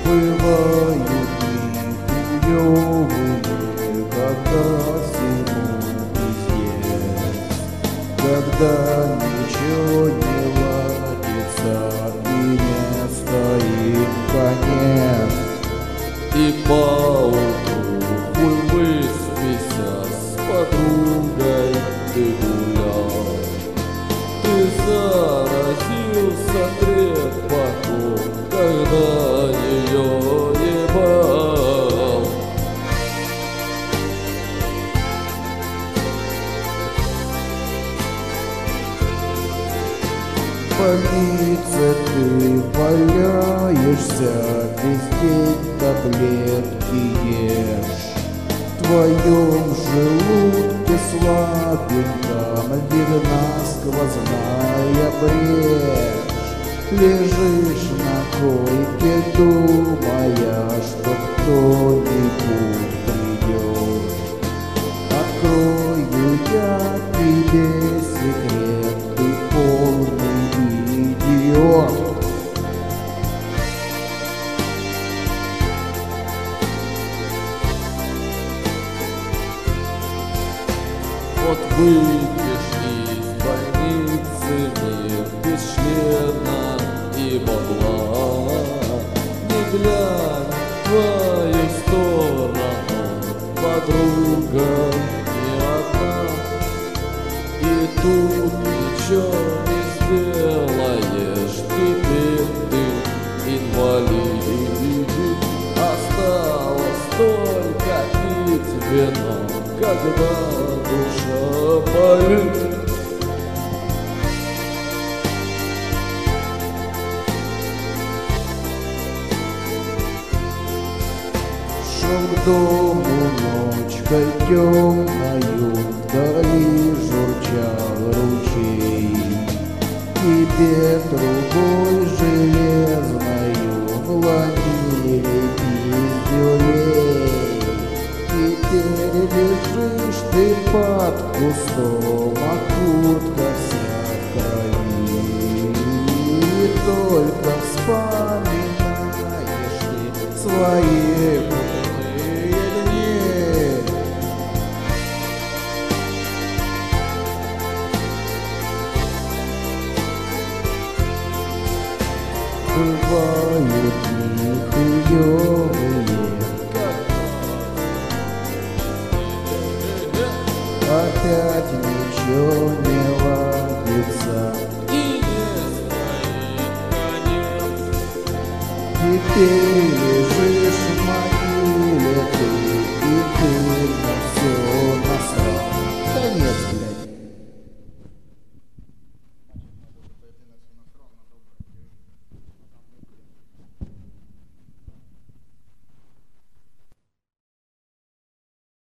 Бывают дни хуёвые, когда всему пиздец, когда ничего не ладится и не стоит конец. И поутру хуй выспися, с подругой ты гулял. Ты заразился трепахом, когда ее ебал. В больнице ты валяешься, весь день таблетки ешь. В твоем желудке слабеньком видна сквозная брешь. Лежишь на койке, думая, что кто-нибудь придет. Открою я тебе секрет, ты полный идиот. Вот выйдешь из больницы мир без члена и бабла. Не глянь в твою сторону, подруга не одна. И тут ничего не сделаешь, теперь ты инвалид. Осталось только пить вино, когда душа болит. Шел к дому ночкой темною, вдали журчал ручей. Тебе трубой железною вломили пиздюлей. Теперь лежишь ты под кустом, а куртка вся в крови. И только вспоминаешь ты свои крутые дни. Бывают дни хуёвые, опять ничего не ладится, И не стоит конец. теперь